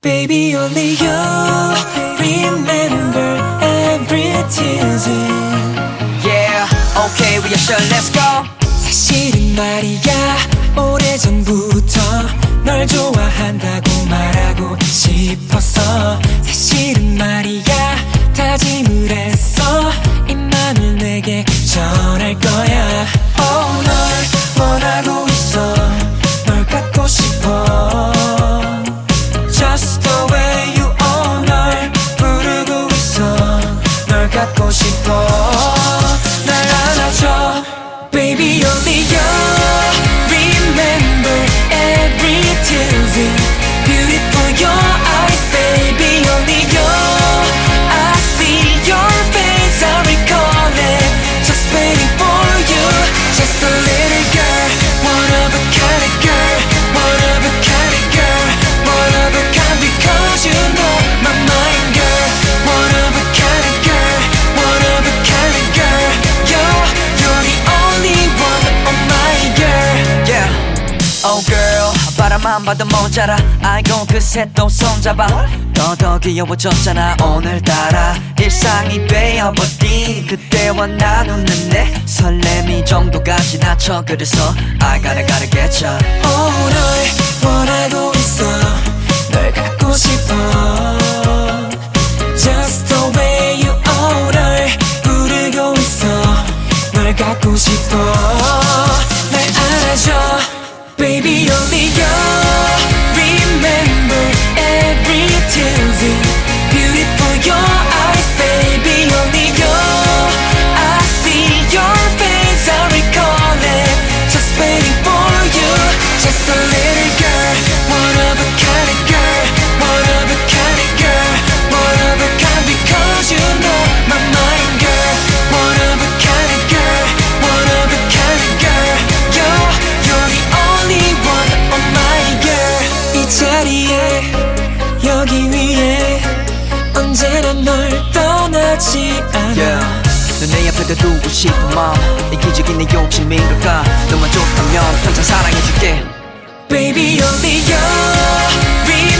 Baby only you remember every teasing. Yeah, okay, we are sure, let's go. 사실은 말이야 오래전부터 널 좋아한다고 말하고 싶었어. 사실은 말이야 다짐을 했어. 이 맘을 내게 전할 거야. Oh, 널 원하고 있어. 널 갖고 싶어. Just the way you are. 널 부르고 있어. 널 갖고 싶어. 날 안아줘. Baby only you remember every teasing. Beautiful your eyes, baby only you. I see your face, I recall it. Just waiting for you, just a little girl, one of a kind of girl, one of a kind of girl, one of a kind because you know my mind, girl. One of a kind of girl, one of a kind of girl. You're the only one of my girl. Yeah, oh girl, 바라만 봐도 모자라. 아이고 그새 또 손잡아. 더 귀여워졌잖아 오늘따라. 일상이 되어버린 그때와 나누는 내 설렘이 정도가 지나쳐. 그래서 I gotta get ya. Oh, 널 원하고 있어. 널 갖고 싶어. Just the way you are. 널 부르고 있어. 널 갖고 싶어. 날 안아줘. Baby only you remember every teasing. Beautiful your eyes, baby only you. I see your face, I recall it. Just waiting for you, just a little girl, one of a kind of girl, one of a kind of girl, one of a kind because you know my mind, girl. One of a kind of girl, one of a kind of girl. You're the only one of my girl. 이 자리에 여기 위에 언제나 널 떠나지 않아. Yeah, 넌내 옆에 두고 싶은 마음 이기적인 내 욕심인 걸까. 너만 좋다면 항상 사랑해줄게. Baby only you